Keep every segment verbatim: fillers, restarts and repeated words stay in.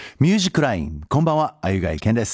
ミュージックライン、こんばんは、あゆがいけんです。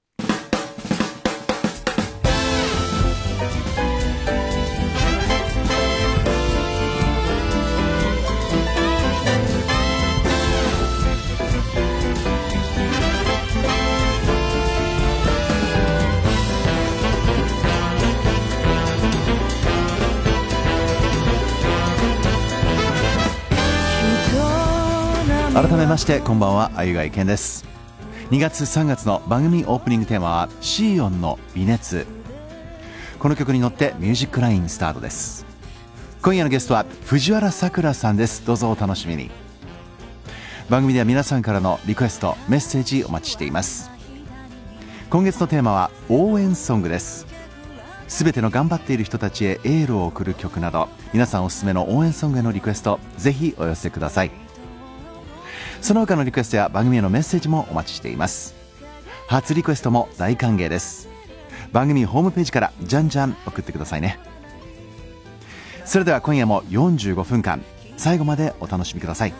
改めましてこんばんは、あゆがいけんです。にがつさんがつの番組オープニングテーマはシーオンの微熱。この曲に乗ってミュージックラインスタートです。今夜のゲストは藤原さくらさんです。どうぞお楽しみに。番組では皆さんからのリクエストメッセージお待ちしています。今月のテーマは応援ソングです。すべての頑張っている人たちへエールを送る曲など、皆さんおすすめの応援ソングへのリクエストぜひお寄せください。その他のリクエストや番組へのメッセージもお待ちしています。初リクエストも大歓迎です。番組ホームページからじゃんじゃん送ってくださいね。それでは今夜もよんじゅうごふんかん最後までお楽しみください。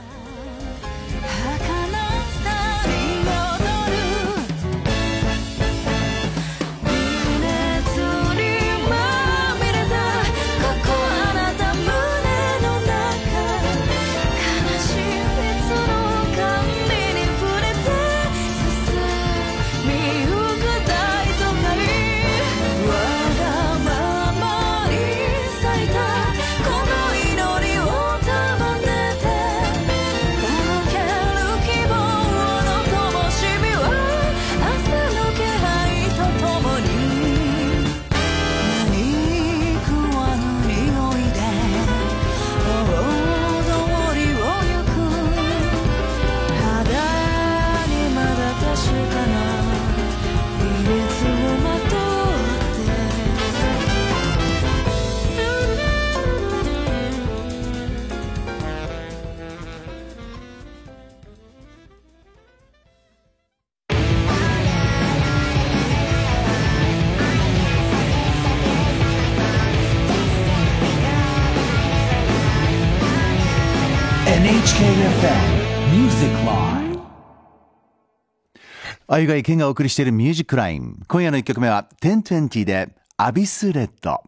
エヌエイチケーエフエム Music Line。 あゆがいけんがお送りしているミュージックライン。今夜のいっきょくめはじゅうにじゅうでアビスレッド。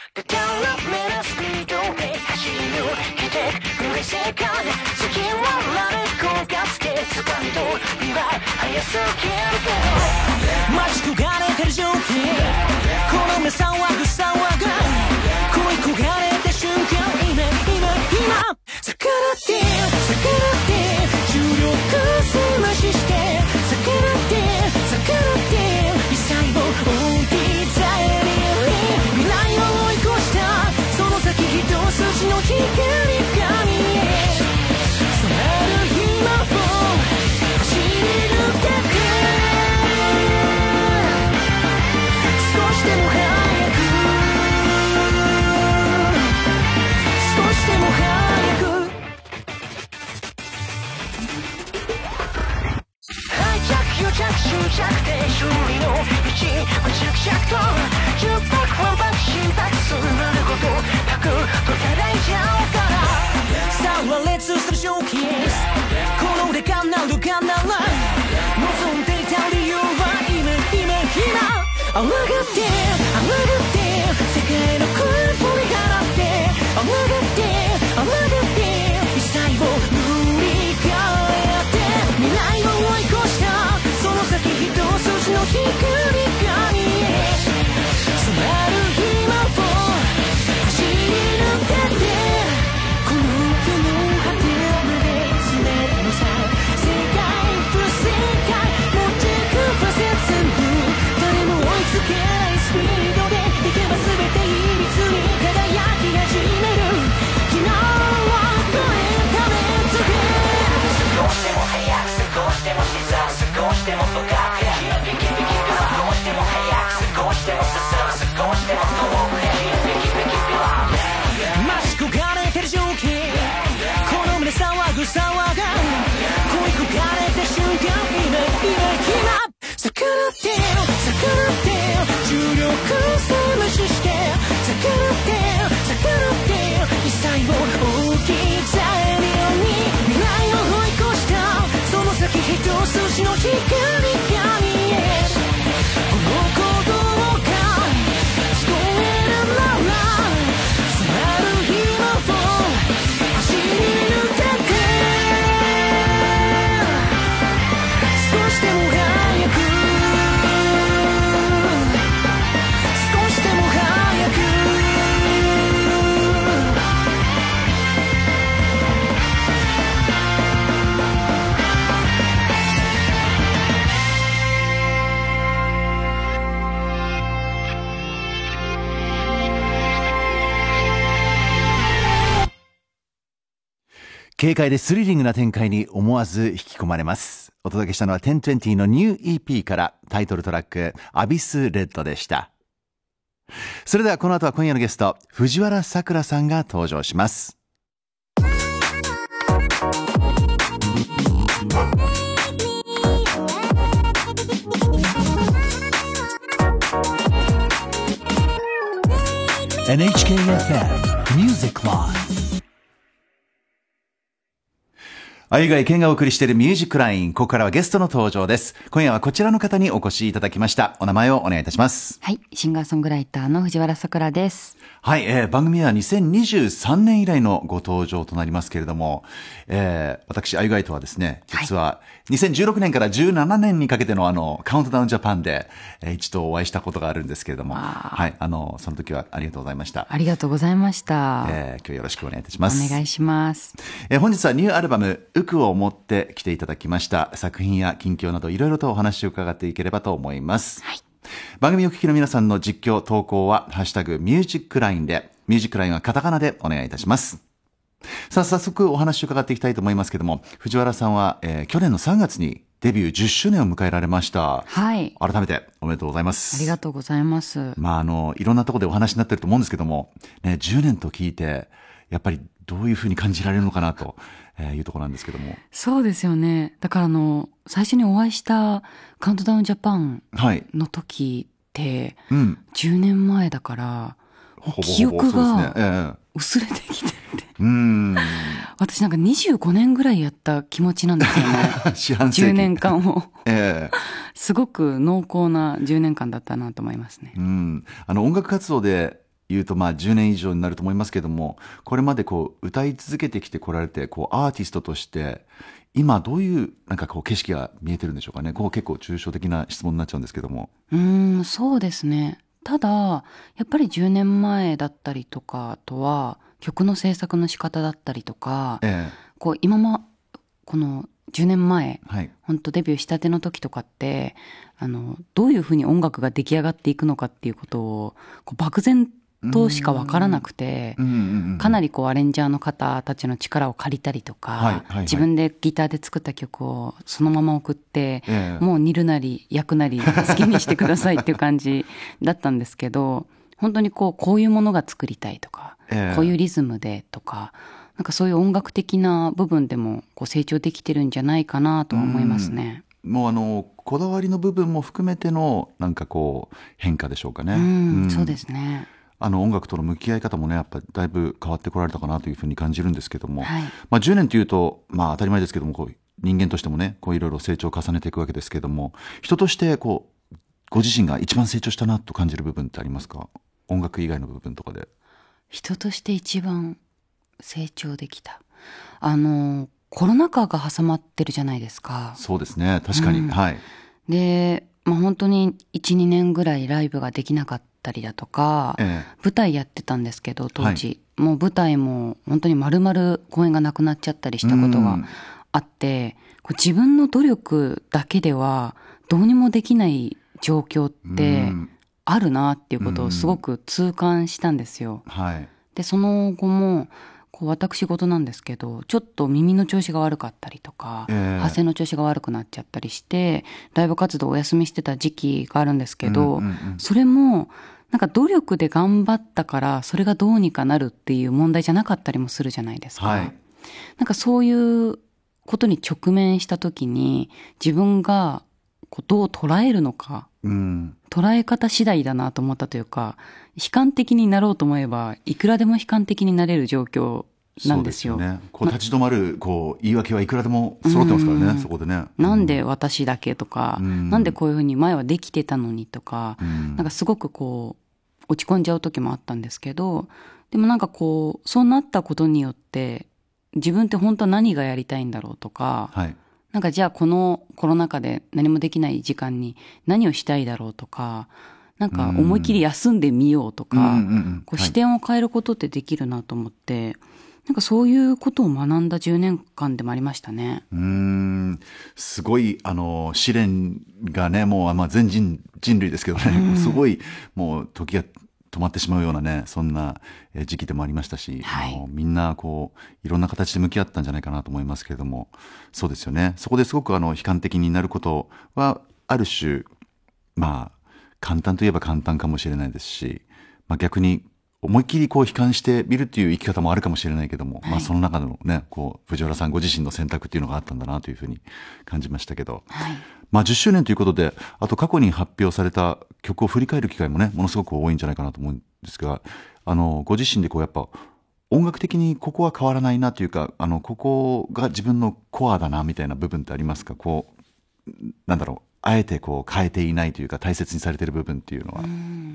待ち焦がれてる状況、この目騒ぐ騒ぐ恋焦がれた瞬間、今今今逆らって逆らって重力すましして逆らって逆らって異彩を置いたエリアに未来を追い越した、その先一筋の光が見え、染まる今を走り抜けて少しでも早く少しでも早く着手着で修理の道着々とじゅっぱくワンパク心拍数なることパクッと叩いちゃおうから、さあ羅列するショーケース、この腕がなるがなら望んでいた理由は今今今あらがってあらがって世界の空腹に払ってあらがってあらがって異彩を塗り替えて未来を追い越した、その先一筋の光が見え、染まる今を走り抜けてこの世の果てまで詰めるのさ、世界不正解持ってくファセ全部誰も追いつけないスピードでいけば全ていびつに輝き始める、昨日は超えたメンツで少しでも早く少しでも自殺少しでも深く少しでも早く少しでも進む少しでも遠くへ待ち焦がれてる情景、この胸騒ぐ騒が恋焦がれた瞬間、今今今逆らって逆らって重力無視して逆らって逆らって異彩を置き去るように未来を追い越した、その先一つ軽快でスリリングな展開に思わず引き込まれます。お届けしたのはテントゥエンティのニュー イーピー からタイトルトラックアビスレッドでした。それではこの後は今夜のゲスト藤原さくらさんが登場します。エヌエイチケーエフエム Music Line。あゆがいけんがお送りしているミュージックライン。ここからはゲストの登場です。今夜はこちらの方にお越しいただきました。お名前をお願いいたします。 はい、シンガーソングライターの藤原さくらです。 はい、えー、番組はにせんにじゅうさんねん以来のご登場となりますけれども、えー、私、あゆがいとはですね、実はにせんじゅうろくねんからじゅうななねんにかけてのあの、カウントダウンジャパンで、えー、一度お会いしたことがあるんですけれども、はい、あの、その時はありがとうございました。 ありがとうございました。 えー、今日よろしくお願いいたします。 お願いします。 えー、本日はニューアルバム、ウクを持って来ていただきました。作品や近況などいろいろとお話を伺っていければと思います。はい。番組をお聞きの皆さんの実況投稿はハッシュタグミュージックラインで、ミュージックラインはカタカナでお願いいたします。さあ早速お話を伺っていきたいと思いますけども、藤原さんは、えー、去年のさんがつにデビューじゅっしゅうねんを迎えられました。 はい。 改めておめでとうございます。 ありがとうございます。 まああのいろんなところでお話になってると思うんですけども、ね、じゅうねんと聞いてやっぱりどういうふうに感じられるのかなというところなんですけども。 そうですよね。だからあの最初にお会いしたカウントダウンジャパンの時って、はい、うん、じゅうねんまえだからほぼほぼ記憶がねええ、 薄れてきてて、 うーん、 私なんかにじゅうごねんぐらいやった気持ちなんですよね。 四半世紀じゅうねんかんを、 ええ、 すごく濃厚なじゅうねんかんだったなと思いますね。 うん、あの音楽活動で言うとまあじゅうねん以上になると思いますけども、これまでこう歌い続けてきてこられて、こうアーティストとして今どういうなんかこう景色が見えてるんでしょうかね。こう結構抽象的な質問になっちゃうんですけども。 うーん、そうですね。ただやっぱりじゅうねんまえだったりとかとは曲の制作の仕方だったりとか、ええ、こう今まこのじゅうねんまえ、はい、本当デビューしたての時とかってあのどういうふうに音楽が出来上がっていくのかっていうことをこう漠然としか分からなくて、かなりこうアレンジャーの方たちの力を借りたりとか、はいはいはい、自分でギターで作った曲をそのまま送って、えー、もう煮るなり焼くなり好きにしてくださいっていう感じだったんですけど、本当にこうこういうものが作りたいとか、えー、こういうリズムでとか、なんかそういう音楽的な部分でもこう成長できてるんじゃないかなとは思いますね。 もうあのこだわりの部分も含めてのなんかこう変化でしょうかね。 うん、うん、そうですね。 あの音楽との向き合い方もね、やっぱりだいぶ変わってこられたかなというふうに感じるんですけども、はい、まあじゅうねんというと、まあ当たり前ですけども、こう人間としてもね、こういろいろ成長を重ねていくわけですけども、人としてこうご自身が一番成長したなと感じる部分ってありますか？音楽以外の部分とかで。 人として一番成長できた。あのコロナ禍が挟まってるじゃないですか。 そうですね、確かに、うん、はい。 で、まあ本当にいち、にねんぐらいライブができなかったたりだとか、ええ、舞台やってたんですけど当時、はい、もう舞台も本当に丸々公演がなくなっちゃったりしたことがあって、こう自分の努力だけではどうにもできない状況ってあるなっていうことをすごく痛感したんですよ。はい、でその後もこう私事なんですけど、ちょっと耳の調子が悪かったりとか、えー、発声の調子が悪くなっちゃったりしてライブ活動をお休みしてた時期があるんですけど、うんうんうん、それもなんか努力で頑張ったからそれがどうにかなるっていう問題じゃなかったりもするじゃないですか、はい、なんかそういうことに直面した時に自分がこうどう捉えるのか、うん、捉え方次第だなと思ったというか、悲観的になろうと思えばいくらでも悲観的になれる状況なんですよ。 そうですよね。こう立ち止まるこう言い訳はいくらでも揃ってますからね、うん、そこでね。 なんで私だけとか、うん、なんでこういうふうに前はできてたのにとか、うん、なんかすごくこう落ち込んじゃう時もあったんですけど、でもなんかこうそうなったことによって自分って本当は何がやりたいんだろうとか、はい、なんかじゃあこのコロナ禍で何もできない時間に何をしたいだろうとか、なんか思い切り休んでみようとか、こう視点を変えることってできるなと思って、はい、なんかそういうことを学んだじゅうねんかんでもありましたね。 うーん、すごいあの試練がね、もう、まあ、全人人類ですけどね、すごいもう時が止まってしまうようなね、そんな時期でもありましたし、 はい、 あのみんなこういろんな形で向き合ったんじゃないかなと思いますけれども、そうですよね。そこですごくあの悲観的になることはある種、まあ簡単といえば簡単かもしれないですし、まあ、逆に思いっきりこう悲観してみるっていう生き方もあるかもしれないけども、はい、まあその中のね、こう藤原さんご自身の選択っていうのがあったんだなというふうに感じましたけど、はい、まあじゅっしゅうねんということで、あと過去に発表された曲を振り返る機会もね、ものすごく多いんじゃないかなと思うんですが、あのご自身でこうやっぱ音楽的にここは変わらないなというか、あのここが自分のコアだなみたいな部分ってありますか？こうなんだろう、あえてこう変えていないというか大切にされている部分っていうのは。うん、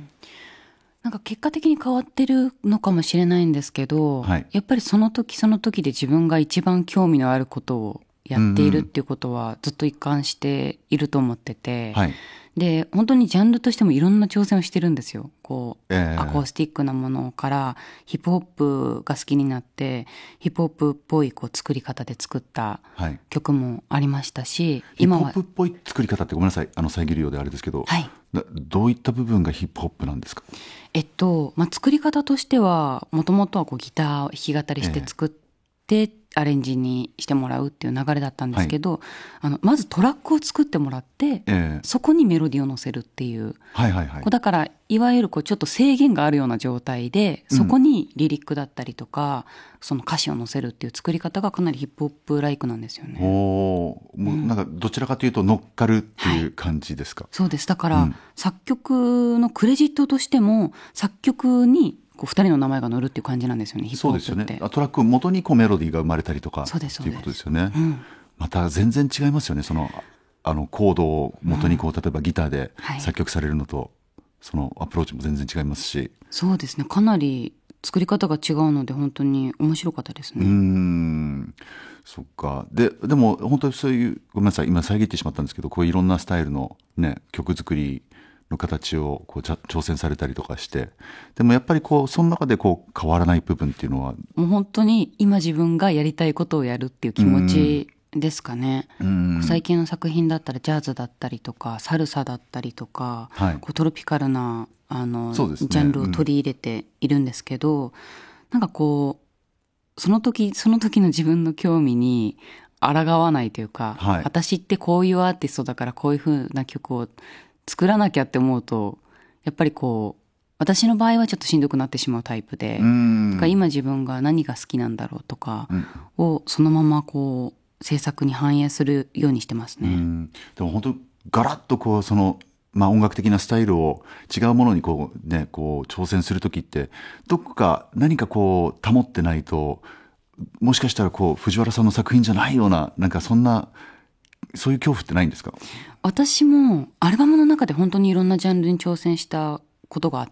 なんか結果的に変わってるのかもしれないんですけど、はい、やっぱりその時その時で自分が一番興味のあることをやっているっていうことはずっと一貫していると思ってて、はい、で本当にジャンルとしてもいろんな挑戦をしてるんですよ。こう、えー、アコースティックなものからヒップホップが好きになってヒップホップっぽいこう作り方で作った曲もありましたし、 はい、今はヒップホップっぽい作り方ってごめんなさい、あの遮るようであれですけど、はい、どういった部分がヒップホップなんですか？ えっとまあ、作り方としてはもともとはこうギターを弾き語りして作って、えーアレンジにしてもらうっていう流れだったんですけど、はい、あのまずトラックを作ってもらって、えー、そこにメロディーを乗せるっていう、はいはいはい、だからいわゆるこうちょっと制限があるような状態でそこにリリックだったりとか、うん、その歌詞を乗せるっていう作り方がかなりヒップホップライクなんですよね。 おー、もうなんかどちらかというと乗っかるっていう感じですか？はい、 そうです。だから、うん、作曲のクレジットとしても作曲にこうふたりの名前が載るっていう感じなんですよね、ヒップホップって。 そうですよね。トラック元にこうメロディーが生まれたりとかっていうことですよね。うん、また全然違いますよね。そのあのコードを元にこう、うん、例えばギターで作曲されるのと、はい、そのアプローチも全然違いますし。 そうですね。かなり作り方が違うので本当に面白かったですね。 うーん、そっか。ででも本当にそういう、ごめんなさい今遮ってしまったんですけど、こういろんなスタイルのね曲作りの形をこう挑戦されたりとかして、でもやっぱりこうその中でこう変わらない部分っていうのは、 もう本当に今自分がやりたいことをやるっていう気持ちですかね。最近の作品だったらジャズだったりとかサルサだったりとか、はい、こうトロピカルなあの、ね、ジャンルを取り入れているんですけど、うん、なんかこうその時その時の自分の興味に抗わないというか、はい、私ってこういうアーティストだからこういう風な曲を作らなきゃって思うと、やっぱりこう私の場合はちょっとしんどくなってしまうタイプで、だから今自分が何が好きなんだろうとかをそのままこう制作に反映するようにしてますね。うん、 でも本当ガラッとこうその、まあ、音楽的なスタイルを違うものにこう、ね、こう挑戦するときってどこか何かこう保ってないと、もしかしたらこう藤原さんの作品じゃないような、なんかそんなそういう恐怖ってないんですか？ 私もアルバムの中で本当にいろんなジャンルに挑戦したことがあって、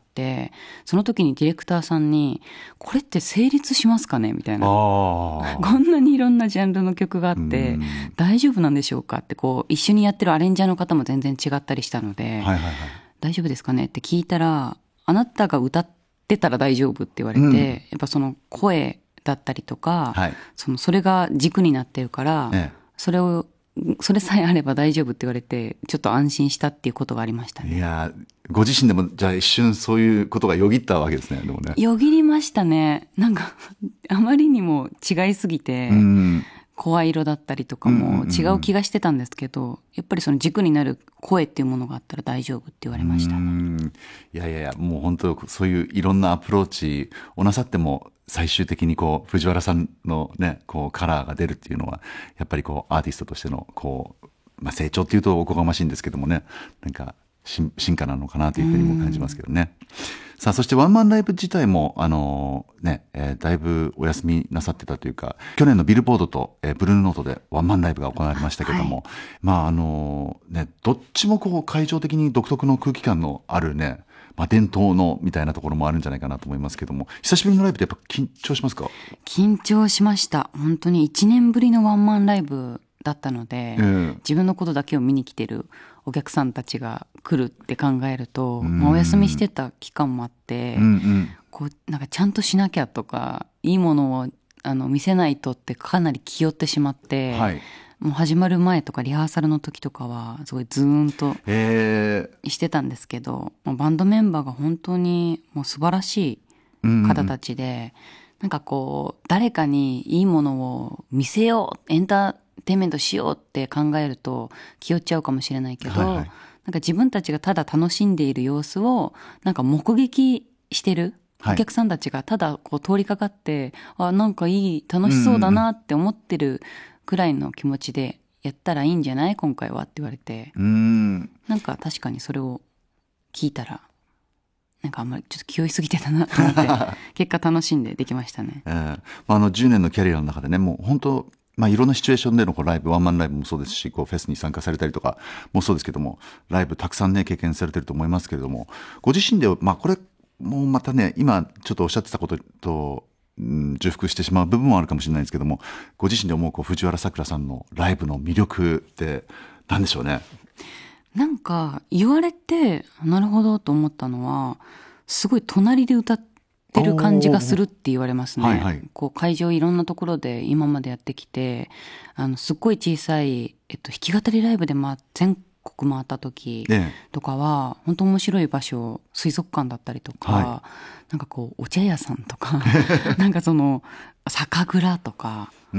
その時にディレクターさんにこれって成立しますかねみたいな、こんなにいろんなジャンルの曲があって大丈夫なんでしょうかって、こう一緒にやってるアレンジャーの方も全然違ったりしたので、はいはいはい、大丈夫ですかねって聞いたら、あなたが歌ってたら大丈夫って言われて、うん、やっぱその声だったりとか、はい、そのそれが軸になってるから、ええ、それをそれさえあれば大丈夫って言われてちょっと安心したっていうことがありましたね。 いやご自身でもじゃあ一瞬そういうことがよぎったわけですね。でもね、 よぎりましたね。なんかあまりにも違いすぎて、うん、声色だったりとかも違う気がしてたんですけど、うんうんうん、やっぱりその軸になる声っていうものがあったら大丈夫って言われました。うん、 いやいやいや、もう本当そういういろんなアプローチをなさっても最終的にこう藤原さんのねこうカラーが出るっていうのはやっぱりこうアーティストとしてのこう、まあ、成長っていうとおこがましいんですけどもね、なんか進化なのかなというふうにも感じますけどね。さあそしてワンマンライブ自体もあのね、えー、だいぶお休みなさってたというか、去年のビルボードと、えー、ブルーノートでワンマンライブが行われましたけども、はい、まああのねどっちもこう会場的に独特の空気感のあるね、まあ、伝統のみたいなところもあるんじゃないかなと思いますけども、久しぶりのライブってやっぱ緊張しますか？ 緊張しました。本当にいちねんぶりのワンマンライブだったので、えー、自分のことだけを見に来てるお客さんたちが来るって考えると、まあ、お休みしてた期間もあって、うんうん、こうなんかちゃんとしなきゃとかいいものをあの見せないとってかなり気負ってしまって、はい、 もう始まる前とかリハーサルの時とかはすごいズーンとしてたんですけど、えー、バンドメンバーが本当にもう素晴らしい方たちで、うんうん、なんかこう誰かにいいものを見せようエンターテインメントしようって考えると気負っちゃうかもしれないけど、はいはい、なんか自分たちがただ楽しんでいる様子をなんか目撃してるお客さんたちがただこう通りかかって、はい、あなんかいい楽しそうだなって思ってるくらいの気持ちでやったらいいんじゃない今回はって言われて、うんなんか確かにそれを聞いたらなんかあんまりちょっと気負いすぎてたなと思って結果楽しんでできましたね、えー、 あのじゅうねんのキャリアの中でねもう本当まあ、いろんなシチュエーションでのこうライブワンマンライブもそうですしこうフェスに参加されたりとかもそうですけどもライブたくさんね経験されてると思いますけれどもご自身で、まあ、これもうまたね今ちょっとおっしゃってたことと、うん、重複してしまう部分もあるかもしれないですけどもご自身で思うこう藤原さくらさんのライブの魅力って何でしょうね。 なんか言われてなるほどと思ったのはすごい隣で歌っててる感じがするって言われますね、はいはい、こう会場いろんなところで今までやってきてあのすっごい小さい、えっと、弾き語りライブで、ま、全国回った時とかは、ええ、本当面白い場所水族館だったりとか、はい、なんかこうお茶屋さんとかなんかその酒蔵とか、うん、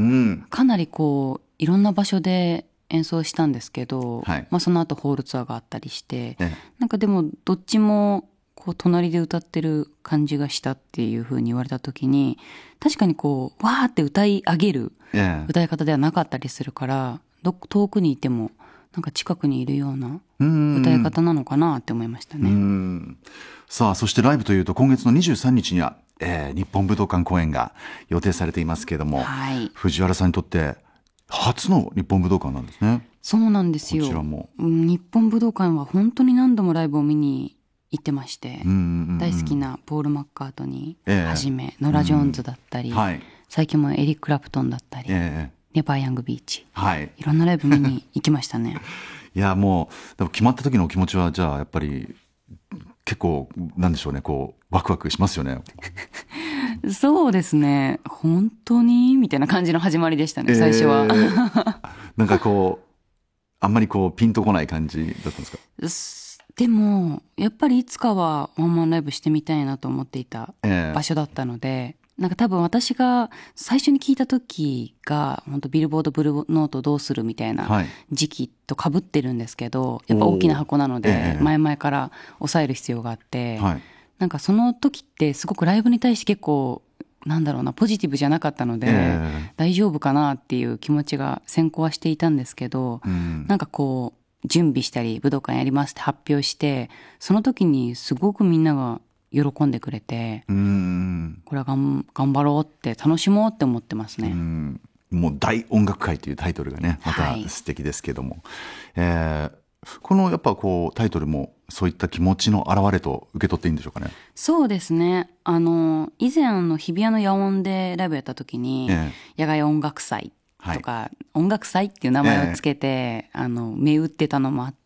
かなりこういろんな場所で演奏したんですけど、はいまあ、その後ホールツアーがあったりして、ええ、なんかでもどっちもこう隣で歌ってる感じがしたっていう風に言われた時に確かにこうわーって歌い上げる歌い方ではなかったりするからど遠くにいてもなんか近くにいるような歌い方なのかなって思いましたね。うんさあそしてライブというと今月のにじゅうさんにちには、えー、日本武道館公演が予定されていますけれども、はい、藤原さんにとって初の日本武道館なんですね。 そうなんですよ。こちらも、うん、日本武道館は本当に何度もライブを見に行ってまして、うんうんうん、大好きなポール・マッカートニーはじめ、えー、ノラ・ジョーンズだったり、うんはい、最近もエリック・クラプトンだったり、えー、ネバー・ヤング・ビーチ、はい、いろんなライブ見に行きましたねいやもうでも決まった時のお気持ちはじゃあやっぱり結構なんでしょうねこうワクワクしますよねそうですね本当にみたいな感じの始まりでしたね最初は、えー、 なんかこうあんまりこうピンとこない感じだったんですか。 でもやっぱりいつかはワンマンライブしてみたいなと思っていた場所だったので、えー、なんか多分私が最初に聞いた時が本当ビルボードブルーノートどうするみたいな時期と被ってるんですけど、はい、やっぱ大きな箱なので前々から抑える必要があって、えー、なんかその時ってすごくライブに対して結構なんだろうなポジティブじゃなかったので、えー、大丈夫かなっていう気持ちが先行はしていたんですけど、うん、なんかこう準備したり武道館やりますって発表してその時にすごくみんなが喜んでくれて、うーんこれはがん頑張ろうって楽しもうって思ってますね。 うんもう大音楽会というタイトルがねまた素敵ですけども、はいえー、このやっぱこうタイトルもそういった気持ちの表れと受け取っていいんでしょうかね。 そうですねあの以前の日比谷の野音でライブやった時に、えー、野外音楽祭とか、はい、音楽祭っていう名前をつけて、えー、あの銘打ってたのもあって、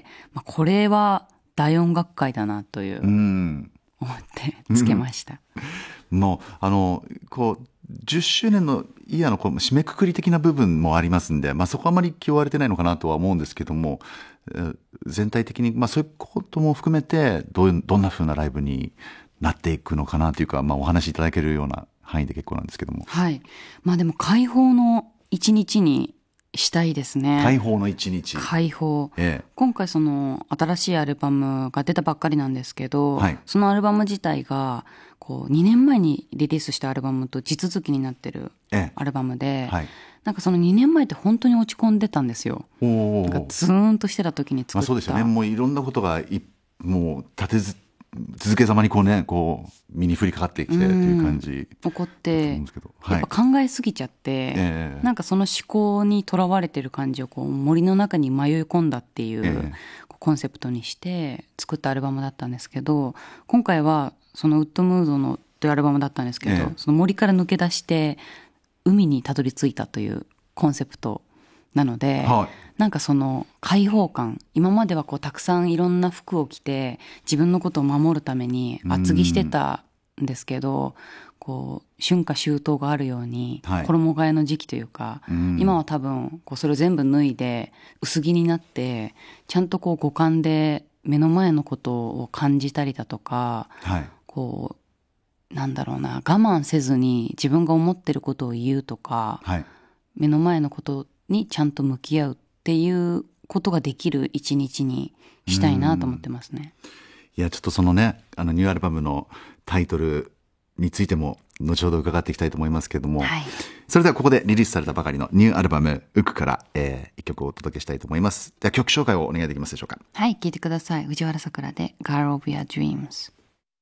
まあ、これは大音楽会だなという思ってつけました、 うん、もうあのこうじゅっしゅうねんのイヤーのこう締めくくり的な部分もありますんで、まあ、そこはあまり気負われてないのかなとは思うんですけども全体的に、まあ、そういうことも含めてどういうどんな風なライブになっていくのかなというか、まあ、お話しいただけるような範囲で結構なんですけども、 はいまあ、でも解放の一日にしたいですね。 解放の一日解放、ええ、今回その新しいアルバムが出たばっかりなんですけど、はい、そのアルバム自体がこうにねんまえにリリースしたアルバムと地続きになってるアルバムで、ええはい、なんかそのにねんまえって本当に落ち込んでたんですよ。おなんかズーンとしてた時に作った、まあ、 そうですよね。もういろんなことがいもう立てず続けざまにこうねこう身に降りかかってきてっていう感じ起こって、はい、やっぱ考えすぎちゃって、えー、なんかその思考にとらわれてる感じをこう森の中に迷い込んだっていう、えー、コンセプトにして作ったアルバムだったんですけど今回はそのウッドムードのというアルバムだったんですけど、えー、その森から抜け出して海にたどり着いたというコンセプトなので、はい、なんかその解放感今まではこうたくさんいろんな服を着て自分のことを守るために厚着してたんですけどこう春夏秋冬があるように、 はい、 衣替えの時期というか、うん、今は多分こうそれを全部脱いで薄着になってちゃんとこう五感で目の前のことを感じたりだとか、はい、こうなんだろうな、我慢せずに自分が思ってることを言うとか、はい、目の前のことにちゃんと向き合うっていうことができる一日にしたいなと思ってますね。 いや、ちょっとそのね、あのニューアルバムのタイトルについても後ほど伺っていきたいと思いますけれども、はい、それではここでリリースされたばかりのニューアルバムウクから、えー、一曲をお届けしたいと思います。では曲紹介をお願いできますでしょうか。 はい、聴いてください。藤原さくらで Girl of Your Dreams。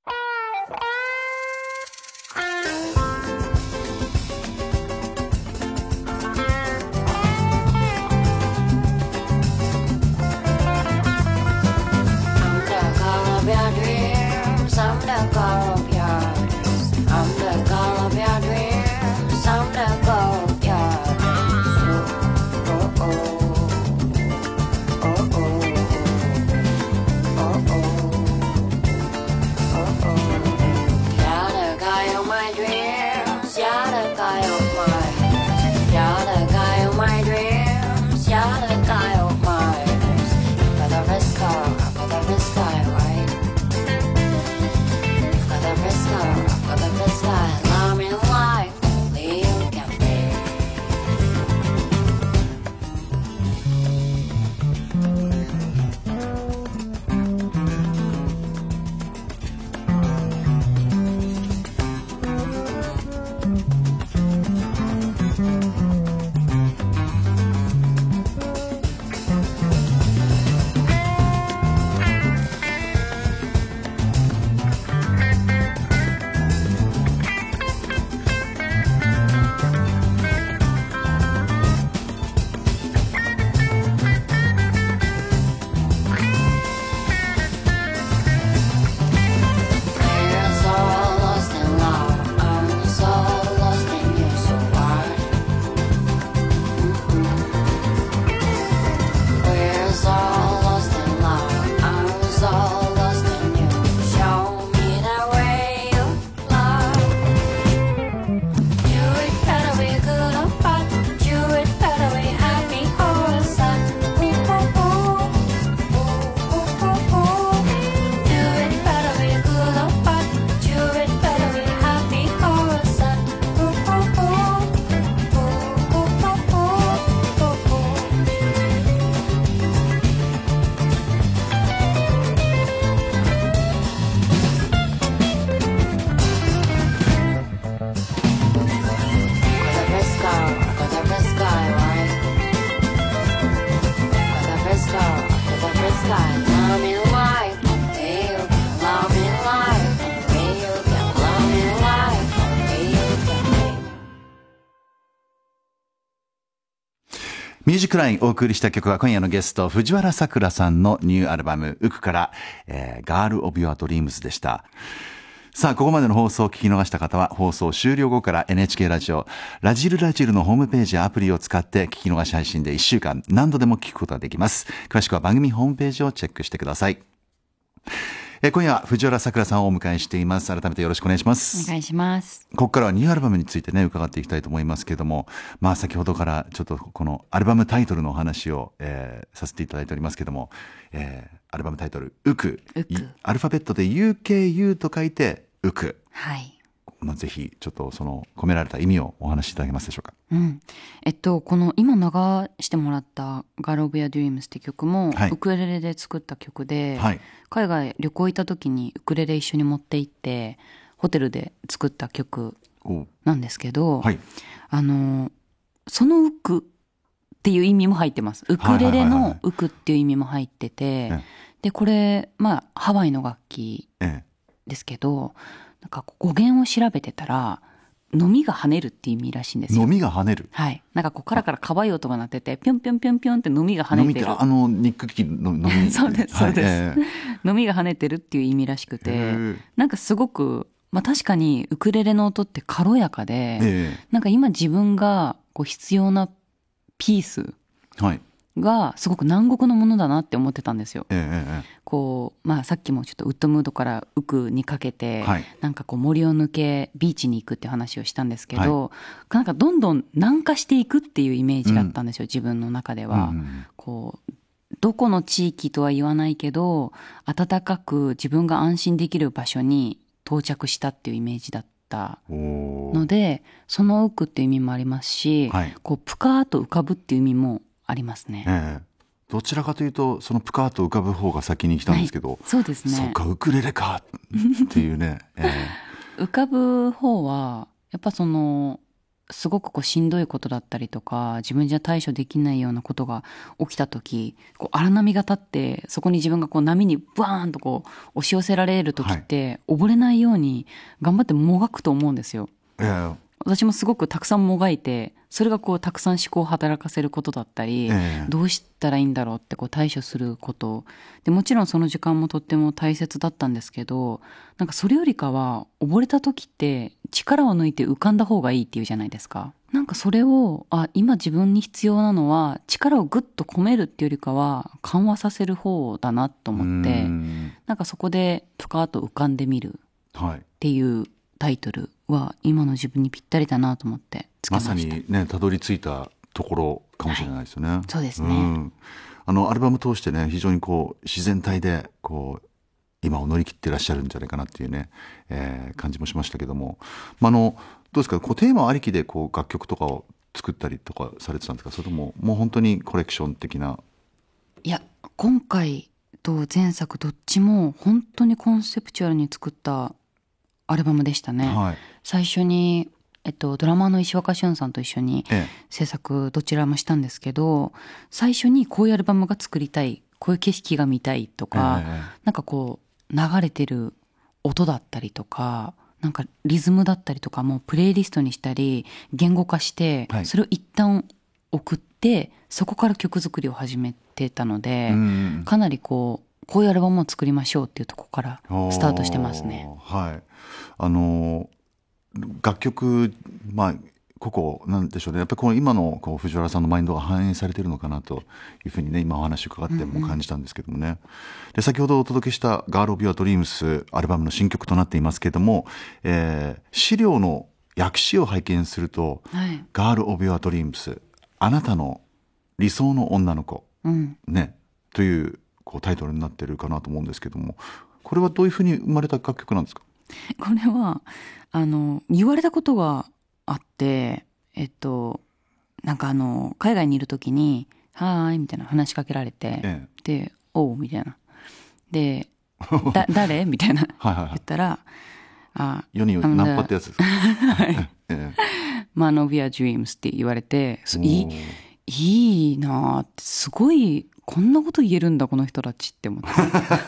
ミュージックラインお送りした曲は今夜のゲスト藤原さくらさんのニューアルバムウクから、えー、Girl of Your Dreams でした。さあ、ここまでの放送を聞き逃した方は放送終了後から エヌエイチケー ラジオラジルラジルのホームページやアプリを使って聞き逃し配信でいっしゅうかん何度でも聞くことができます。詳しくは番組ホームページをチェックしてください。え今夜は藤原さくらさんをお迎えしています。改めてよろしくお願いします。 お願いします。 ここからはニューアルバムについてね伺っていきたいと思いますけれども、まあ先ほどからちょっとこのアルバムタイトルのお話を、えー、させていただいておりますけれども、えー、アルバムタイトルウク、アルファベットで ユーケーユー と書いてウク。 はい。 まあ、ぜひちょっとその込められた意味をお話しいただけますでしょうか。 うん、えっとこの今流してもらった「Girl of Your Dreams」って曲も、はい、ウクレレで作った曲で、はい、海外旅行行った時にウクレレ一緒に持って行ってホテルで作った曲なんですけど、はい、あのそのウクっていう意味も入ってます。ウクレレのウクっていう意味も入ってて、でこれまあハワイの楽器ですけど、なんか語源を調べてたらのみが跳ねるっていう意味らしいんですよ。 のみが跳ねる。 はい。なんかこうカラカラかわいい音が鳴ってて、ぴょんぴょんぴょんぴょんってのみが跳ねてる。 のみってあのニック機ののみ。 そうですそうです。はい、えー、のみが跳ねてるっていう意味らしくて、なんかすごくまあ確かにウクレレの音って軽やかで、えー、なんか今自分がこう必要なピースがすごく南国のものだなって思ってたんですよ。 ええ、 こうまあ、さっきもちょっとウッドムードからウクにかけて、 はい、 なんかこう森を抜けビーチに行くって話をしたんですけど、はい、なんかどんどん南下していくっていうイメージだったんですよ、うん、自分の中では、うん、こうどこの地域とは言わないけど暖かく自分が安心できる場所に到着したっていうイメージだったので、そのウクっていう意味もありますし、はい、こうプカーと浮かぶっていう意味もありますね。 ええ、どちらかというとそのプカーと浮かぶ方が先に来たんですけど、はい、 そうですね。 そうか、ウクレレかっていうね、ええ、浮かぶ方はやっぱそのすごくこうしんどいことだったりとか自分じゃ対処できないようなことが起きた時、こう荒波が立ってそこに自分がこう波にバーンとこう押し寄せられる時って、はい、溺れないように頑張ってもがくと思うんですよ。 ええ、 私もすごくたくさんもがいて、それがこうたくさん思考を働かせることだったり、えー、どうしたらいいんだろうってこう対処することで、もちろんその時間もとっても大切だったんですけど、なんかそれよりかは溺れた時って力を抜いて浮かんだ方がいいっていうじゃないですか。なんかそれをあ今自分に必要なのは力をグッと込めるっていうよりかは緩和させる方だなと思って、んなんかそこでプカーッと浮かんでみるっていうタイトルは今の自分にぴったりだなと思ってつけました。 まさにね、たどり着いたところかもしれないですよね。はい、 そうですね。 うん、あのアルバム通してね、非常にこう自然体でこう今を乗り切ってらっしゃるんじゃないかなっていうね、えー、感じもしましたけども、まあ、あのどうですか、こうテーマありきでこう楽曲とかを作ったりとかされてたんですか、それとももう本当にコレクション的な。 いや、今回と前作どっちも本当にコンセプチュアルに作ったアルバムでしたね。はい、最初に、えっと、ドラマーの石若俊さんと一緒に制作どちらもしたんですけど、ええ、最初にこういうアルバムが作りたい、こういう景色が見たいとか、え、なんかこう流れてる音だったりとか、なんかリズムだったりとかもプレイリストにしたり言語化して、はい、それを一旦送ってそこから曲作りを始めてたので、かなりこうこういうアルバムを作りましょうっていうところからスタートしてますね。 はい、あの楽曲、まあ個々なんでしょうね、やっぱりこの今のこう藤原さんのマインドが反映されているのかなというふうにね、今お話伺っても感じたんですけどもね、うんうん、で先ほどお届けしたガールオブユアドリームスアルバムの新曲となっていますけども、えー、資料の訳詞を拝見すると、はい、ガールオブユアドリームス、あなたの理想の女の子、うん、ね、というこうタイトルになっているかなと思うんですけども、これはどういうふうに生まれた楽曲なんですか？ これはあの言われたことがあって、えっとなんかあの海外にいる時にはーいみたいな話しかけられて、ええ、でおうみたいなでだ誰みたいなはいはい、はい、言ったらあ世にナンパってやつですか？はい、 ええ、Man of Your Dreams って言われて、いいいいなって、すごいこんなこと言えるんだこの人たちって思って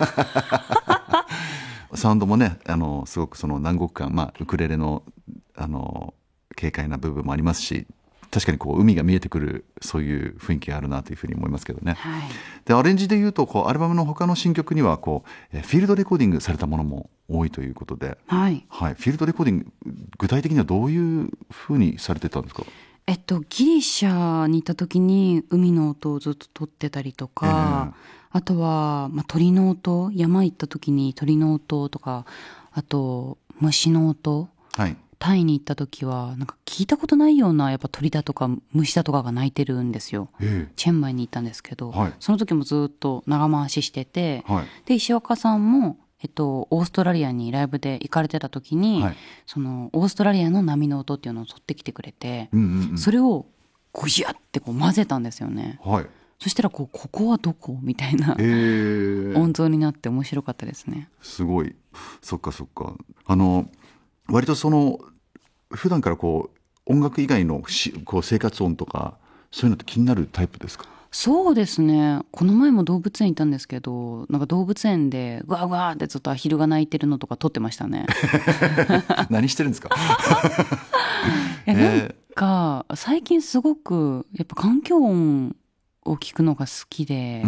サウンドもね、あのすごくその南国感、まあ、ウクレレの、あの軽快な部分もありますし、確かにこう海が見えてくるそういう雰囲気があるなというふうに思いますけどね、はい、でアレンジでいうとこうアルバムの他の新曲にはこうフィールドレコーディングされたものも多いということで、はいはい、フィールドレコーディング具体的にはどういうふうにされてたんですか？ えっと、ギリシャに行った時に海の音をずっと撮ってたりとか、えー、あとは、まあ、鳥の音、山行った時に鳥の音とか、あと虫の音、はい、タイに行った時はなんか聞いたことないようなやっぱ鳥だとか虫だとかが鳴いてるんですよ、えー、チェンマイに行ったんですけど、はい、その時もずっと長回ししてて、はい、で石若さんもえっと、オーストラリアにライブで行かれてた時に、はい、そのオーストラリアの波の音っていうのを取ってきてくれて、うんうんうん、それをゴジャってこう混ぜたんですよね、はい、そしたらこうここはどこみたいな、えー、音像になって面白かったですね。 すごい、そっかそっか。あの割とその普段からこう音楽以外のしこう生活音とかそういうのって気になるタイプですか？ そうですね、この前も動物園行ったんですけど、なんか動物園でわーわーってずっとアヒルが鳴いてるのとか撮ってましたね何してるんですか？ えなんか最近すごくやっぱ環境音を聞くのが好きで、うん、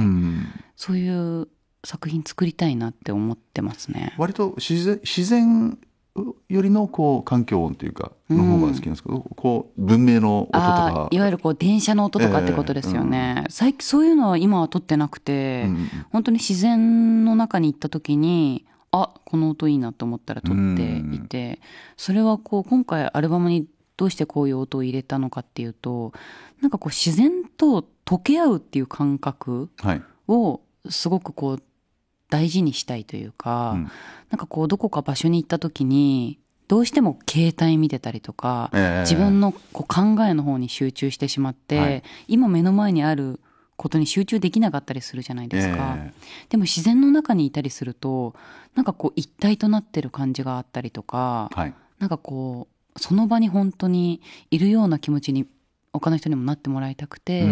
そういう作品作りたいなって思ってますね。 割と自然、自然よりのこう環境音というかの方が好きなんですけど、うん、こう文明の音とか、 いわゆるこう電車の音とかってことですよね、えーうん、最近そういうのは今は撮ってなくて、うんうん、本当に自然の中に行った時にあこの音いいなと思ったら撮っていて、うん、それはこう今回アルバムにどうしてこういう音を入れたのかっていうと、なんかこう自然と溶け合うっていう感覚をすごくこう大事にしたいというか、うん、なんかこうどこか場所に行った時にどうしても携帯見てたりとか、えー、自分のこう考えの方に集中してしまって、はい、今目の前にあることに集中できなかったりするじゃないですか、えー、でも自然の中にいたりするとなんかこう一体となってる感じがあったりとか、はい、なんかこうその場に本当にいるような気持ちに他の人にもなってもらいたくて、うん、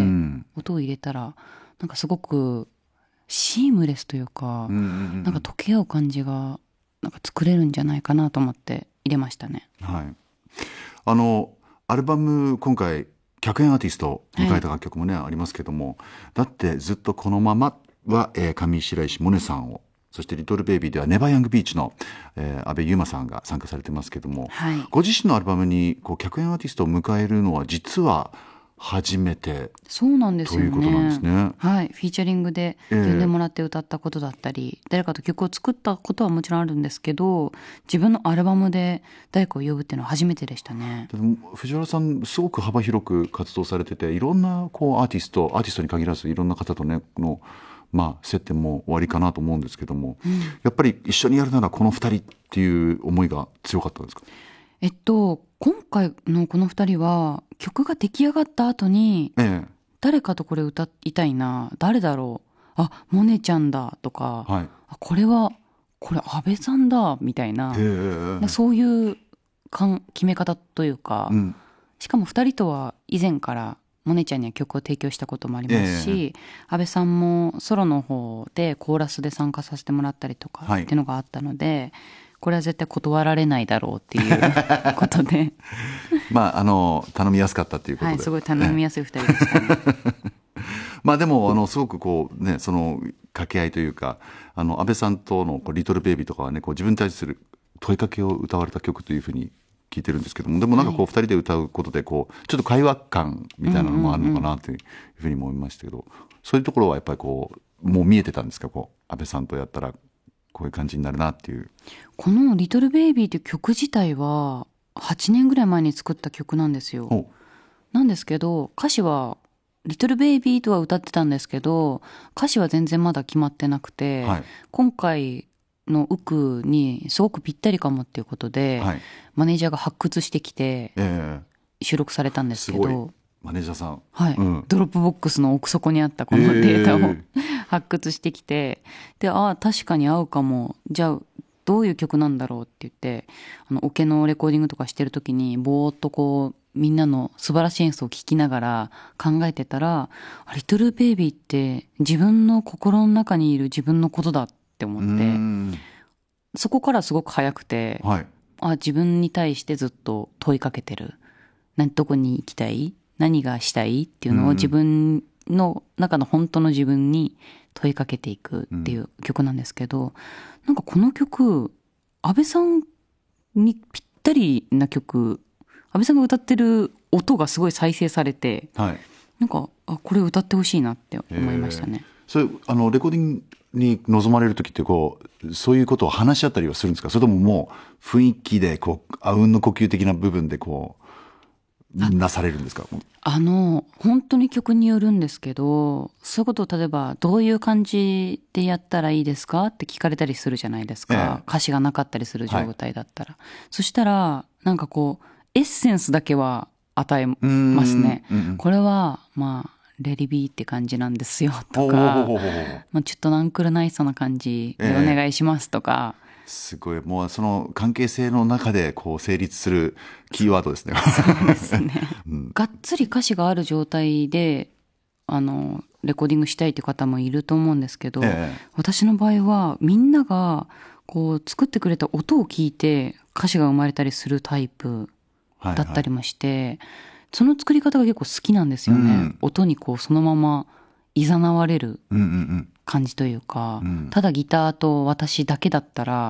音を入れたらなんかすごくシームレスというか、うんうんうん、なんか溶け合う感じがなんか作れるんじゃないかなと思って入れましたね。 はい、あのアルバム今回客演アーティストを迎えた楽曲もね、はい、ありますけども、だってずっとこのままは、えー、上白石萌音さんを、そしてリトルベイビーではネバーヤングビーチの、えー、安部優真さんが参加されてますけども、はい、ご自身のアルバムにこう客演アーティストを迎えるのは実は初めてそうなんですよね。 ということなんですね。 はい、フィーチャリングで呼んでもらって歌ったことだったり、えー、誰かと曲を作ったことはもちろんあるんですけど、自分のアルバムで誰かを呼ぶっていうのは初めてでしたね。 でも藤原さんすごく幅広く活動されてて、いろんなこうアーティストアーティストに限らずいろんな方とねの、まあ、接点も終わりかなと思うんですけども、うん、やっぱり一緒にやるならこのふたりっていう思いが強かったんですか？ えっと今回のこのふたりは曲が出来上がった後に、ええ、誰かとこれ歌いたいな、誰だろう、あモネちゃんだとか、はい、あこれはこれ安倍さんだみたいな、そういうかん決め方というか、うん、しかもふたりとは以前からモネちゃんには曲を提供したこともありますし、ええ、安倍さんもソロの方でコーラスで参加させてもらったりとかっていうのがあったので、はい、これは絶対断られないだろうっていうことでまああの頼みやすかったっていうことで、はい、 すごい頼みやすいふたりでしたねまあでもあのすごくこうねその掛け合いというか、あの安倍さんとのこうリトルベイビーとかはねこう自分に対する問いかけを歌われた曲というふうに聞いてるんですけども、でもなんかこうふたりで歌うことでこうちょっと会話感みたいなのもあるのかなというふうに思いましたけど、そういうところはやっぱりこうもう見えてたんですか？こう安倍さんとやったらこういう感じになるなっていう。 このリトルベイビーという曲自体ははちねんぐらい前に作った曲なんですよ。なんですけど歌詞はリトルベイビーとは歌ってたんですけど歌詞は全然まだ決まってなくて、はい、今回のウクにすごくぴったりかもっていうことで、はい、マネージャーが発掘してきて収録されたんですけど、えー、 マネージャーさん、 はい、うん、ドロップボックスの奥底にあったこのデータを、えー、発掘してきて、でああ確かに合うかも、じゃあどういう曲なんだろうって言って、あのオケのレコーディングとかしてる時にぼーっとこうみんなの素晴らしい演奏を聞きながら考えてたら、リトルベイビーって自分の心の中にいる自分のことだって思って、そこからすごく早くて、はい、あ自分に対してずっと問いかけてる、何どこに行きたい、何がしたいっていうのを自分の中の本当の自分に問いかけていくっていう曲なんですけど、うん、なんかこの曲安倍さんにぴったりな曲、安倍さんが歌ってる音がすごい再生されて、はい、なんかあこれ歌ってほしいなって思いましたね。 それあのレコーディングに臨まれる時ってこうそういうことを話し合ったりはするんですか？それとももう雰囲気でこうあうんの呼吸的な部分でこうなされるんですか？ あの本当に曲によるんですけど、そういうことを例えばどういう感じでやったらいいですかって聞かれたりするじゃないですか、ええ、歌詞がなかったりする状態だったら、はい、そしたらなんかこうエッセンスだけは与えますね。うんうん、これはまあレリビーって感じなんですよとか、まあ、ちょっとナンクルナイスな感じでお願いしますとか、えー、 すごいもうその関係性の中でこう成立するキーワードですね。 そうですね、うん、がっつり歌詞がある状態であのレコーディングしたいという方もいると思うんですけど、えー、私の場合はみんながこう作ってくれた音を聞いて歌詞が生まれたりするタイプだったりもして、はいはい、その作り方が結構好きなんですよね、うん、音にこうそのまま誘われる感じというか、うんうんうん、ただギターと私だけだったら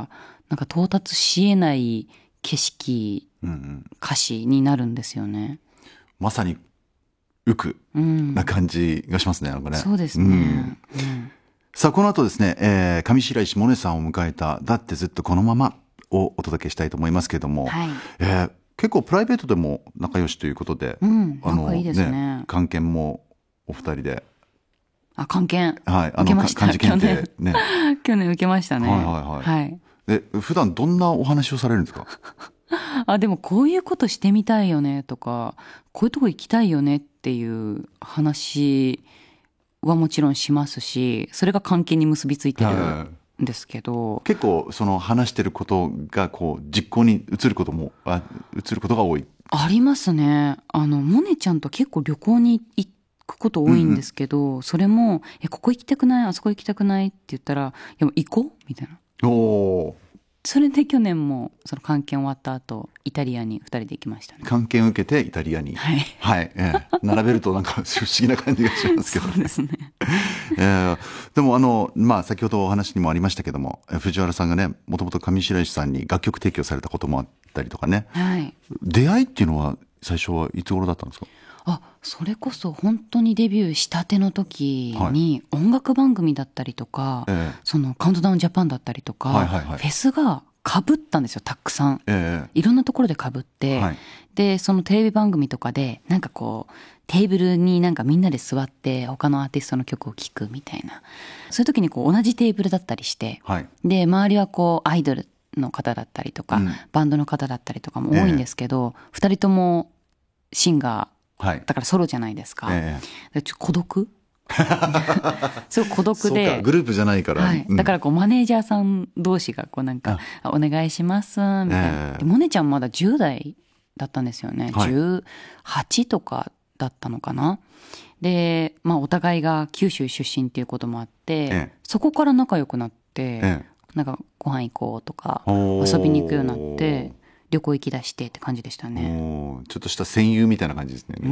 なんか到達しえない景色、うんうん、歌詞になるんですよね。 まさに浮くな感じがしますね、なんかね。 そうですね、うんうん、 さあこの後ですね、えー、上白石萌音さんを迎えただってずっとこのままをお届けしたいと思いますけれども、はい、えー、結構プライベートでも仲良しということで、 うん、あの仲いいですね。 ね、漢検もお二人で、 あ、漢検、 はい、あの受けました。漢字検定ね去年受けましたね。 はいはいはい、はい、で普段どんなお話をされるんですか？ あ、でもこういうことしてみたいよねとか、こういうとこ行きたいよねっていう話はもちろんしますし、それが関係に結びついてるんですけど、 結構その話してることがこう実行に移ることもあ移ることが多い。 ありますね。あのモネちゃんと結構旅行に行くこと多いんですけど、うんうん、それもえここ行きたくない、あそこ行きたくないって言ったら、いや行こうみたいな。おー、それで去年もその漢検終わった後イタリアにふたりで行きましたね。 漢検受けてイタリアに、はい、はい、えー、並べるとなんか不思議な感じがしますけど、ね、 そうですねえー、でもあの、まあ、先ほどお話にもありましたけども、藤原さんがねもともと上白石さんに楽曲提供されたこともあったりとかね、はい、出会いっていうのは最初はいつ頃だったんですか？ あ、それこそ本当にデビューしたての時に音楽番組だったりとか、はい、そのカウントダウンジャパンだったりとか、はいはいはい、フェスがかぶったんですよ、たくさん、ええ、いろんなところでかぶって、はい、でそのテレビ番組とかでなんかこうテーブルになんかみんなで座って他のアーティストの曲を聴くみたいな、そういう時にこう同じテーブルだったりして、はい、で周りはこうアイドルの方だったりとか、うん、バンドの方だったりとかも多いんですけど、ええ、ふたりともシンガー、はい、だからソロじゃないですか、ええ、ちょっと孤独すごい孤独で、 そうか、グループじゃないから、 はい、だからこうマネージャーさん同士がこうなんかお願いしますみたいな、えー、モネちゃんまだじゅう代だったんですよね、はい、じゅうはちとかだったのかな。で、まあ、お互いが九州出身っていうこともあって、えー、そこから仲良くなって、えー、なんかご飯行こうとか遊びに行くようになって旅行行き出してって感じでしたね。 ちょっとした戦友みたいな感じですね。 うん、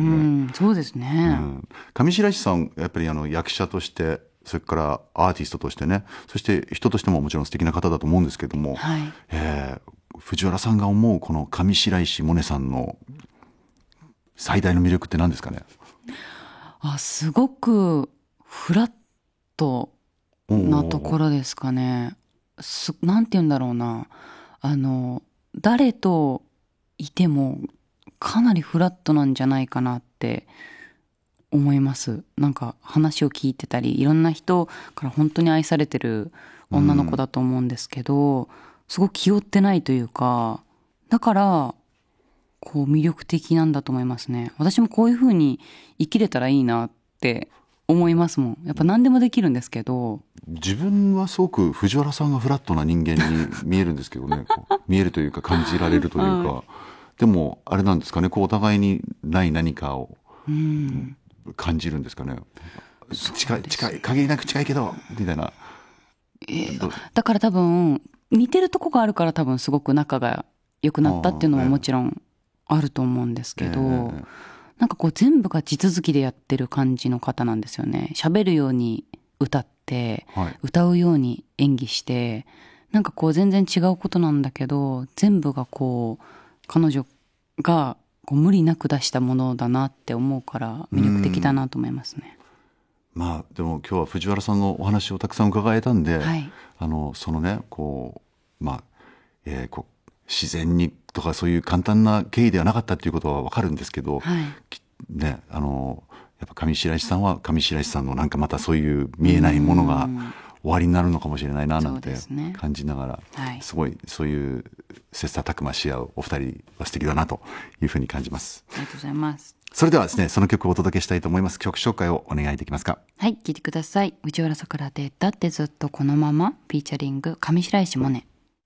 そうですね、 うん、上白石さんやっぱりあの役者として、それからアーティストとしてね、そして人としてももちろん素敵な方だと思うんですけども、はい、えー、藤原さんが思うこの上白石萌音さんの最大の魅力って何ですかね？ あ、すごくフラットなところですかね。すなんて言うんだろうな、あの誰といてもかなりフラットなんじゃないかなって思います。なんか話を聞いてたり、いろんな人から本当に愛されてる女の子だと思うんですけど、うん、すごく気負ってないというか、だからこう魅力的なんだと思いますね。私もこういう風に生きれたらいいなって思いますもん。やっぱ何でもできるんですけど、 自分はすごく藤原さんがフラットな人間に見えるんですけどね見えるというか感じられるというか、はい、でもあれなんですかね、こうお互いにない何かを感じるんですかね。近い近い、限りなく近いけどみたいな、 えー、だから多分似てるとこがあるから多分すごく仲が良くなったっていうのももちろんあると思うんですけど、えー、なんかこう全部が地続きでやってる感じの方なんですよね。喋るように歌って、はい、歌うように演技して、なんかこう全然違うことなんだけど全部がこう彼女がこう無理なく出したものだなって思うから魅力的だなと思いますね。 まあでも今日は藤原さんのお話をたくさん伺えたんで、はい、あのそのねこうまあ、えー、こう自然にとかそういう簡単な経緯ではなかったっていうことは分かるんですけど、はい、ね、あのやっぱ上白石さんは上白石さんのなんかまたそういう見えないものが終わりになるのかもしれないななんて感じながら、はい、すごいそういう切磋琢磨し合うお二人は素敵だなというふうに感じます。 ありがとうございます。 それではですね、その曲をお届けしたいと思います。曲紹介をお願いできますか？ はい、聴いてください。藤原さくらでだってずっとこのままフィーチャリング上白石萌音。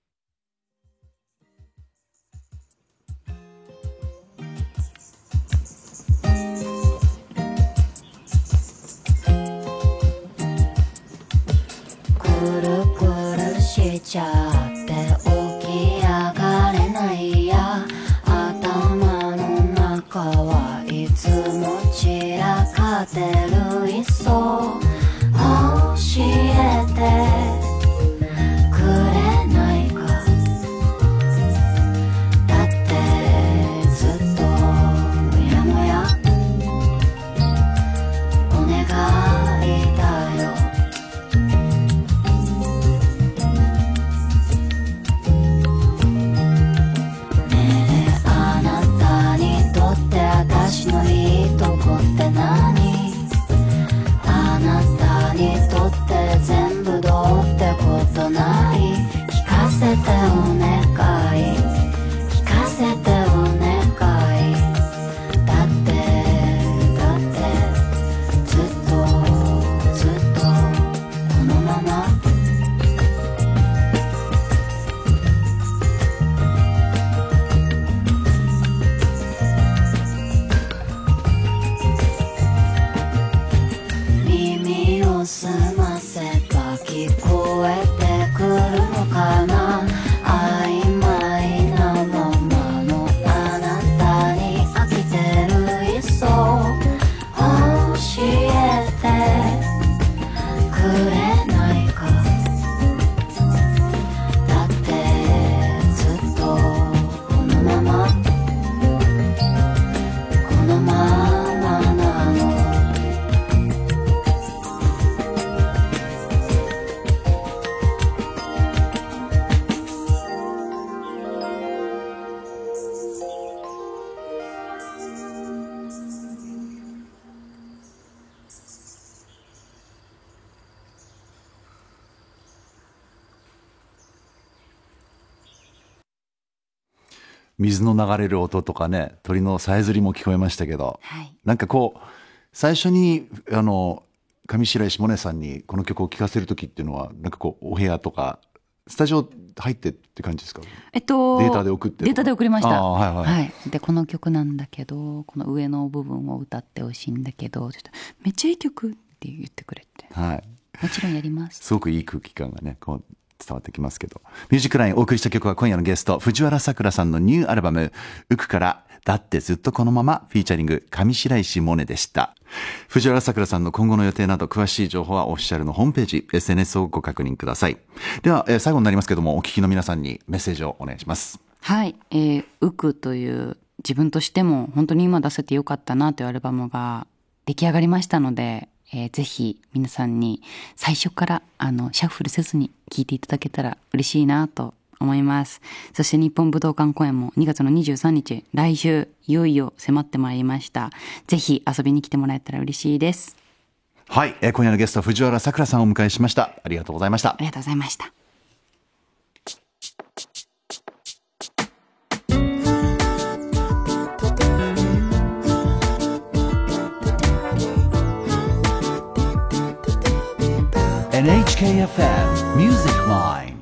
くるくるしちゃって起き上がれないや、頭の中はいつも散らかってるいっそ教えてくれないか。 済ませば聞こえてくるのかな。曖昧なままのあなたに飽きてるいっそ教えてくれないか。だってずっとこのままこのままなの。 水の流れる音とかね、鳥のさえずりも聞こえましたけど、 はい、 なんかこう最初にあの上白石萌音さんにこの曲を聴かせる時っていうのはなんかこうお部屋とかスタジオ入ってって感じですか？ えっとデータで送ってデータで送りました。 あ、はいはいはい、でこの曲なんだけどこの上の部分を歌ってほしいんだけどちょっとめっちゃいい曲って言ってくれて、 はい、 もちろんやります。 すごくいい空気感がねこう伝わってきますけど、ミュージックラインお送りした曲は今夜のゲスト藤原さくらさんのニューアルバムウクからだってずっとこのままフィーチャリング上白石萌音でした。藤原さくらさんの今後の予定など詳しい情報はオフィシャルのホームページ エスエヌエス をご確認ください。では、えー、最後になりますけどもお聞きの皆さんにメッセージをお願いします。 はい、えー、ウクという自分としても本当に今出せてよかったなというアルバムが出来上がりましたので、えー、ぜひ皆さんに最初からあのシャッフルせずに聴いていただけたら嬉しいなと思います。そして日本武道館公演もにがつのにじゅうさんにち来週いよいよ迫ってまいりました。ぜひ遊びに来てもらえたら嬉しいです。 はい、えー、今夜のゲスト藤原さくらさんをお迎えしました。ありがとうございました。ありがとうございました。 エヌエイチケーエフエム Music Line。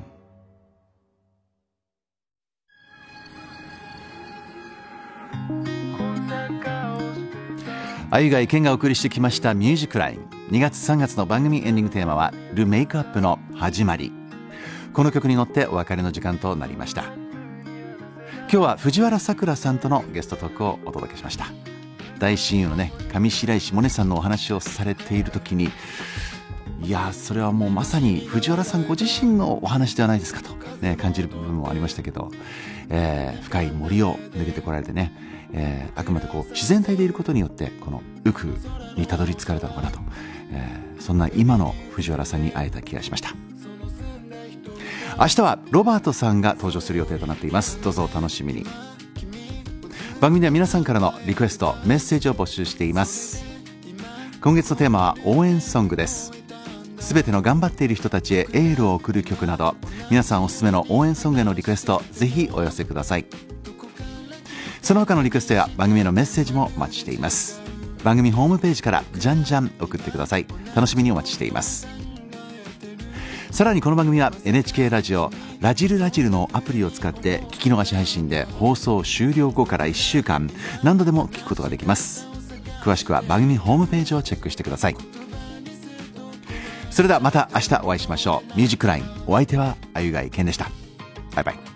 あゆがいけんがお送りしてきましたミュージックライン。にがつさんがつの番組エンディングテーマはルメイクアップの始まり。この曲に乗ってお別れの時間となりました。今日は藤原さくらさんとのゲストトークをお届けしました。大親友のね上白石萌音さんのお話をされている時に、いやそれはもうまさに藤原さんご自身のお話ではないですかと、ね、感じる部分もありましたけど、えー、深い森を抜けてこられてね、えー、あくまでこう自然体でいることによってこのウクにたどり着かれたのかなと、えー、そんな今の藤原さんに会えた気がしました。明日はロバートさんが登場する予定となっています。どうぞお楽しみに。番組では皆さんからのリクエストメッセージを募集しています。今月のテーマは応援ソングです。すべての頑張っている人たちへエールを送る曲など皆さんおすすめの応援ソングへのリクエストぜひお寄せください。その他のリクエストや番組へのメッセージもお待ちしています。番組ホームページからじゃんじゃん送ってください。楽しみにお待ちしています。さらにこの番組は エヌエイチケー ラジオラジルラジルのアプリを使って聞き逃し配信で放送終了後からいっしゅうかん何度でも聞くことができます。詳しくは番組ホームページをチェックしてください。それではまた明日お会いしましょう。ミュージックライン、お相手はあゆがいけんでした。バイバイ。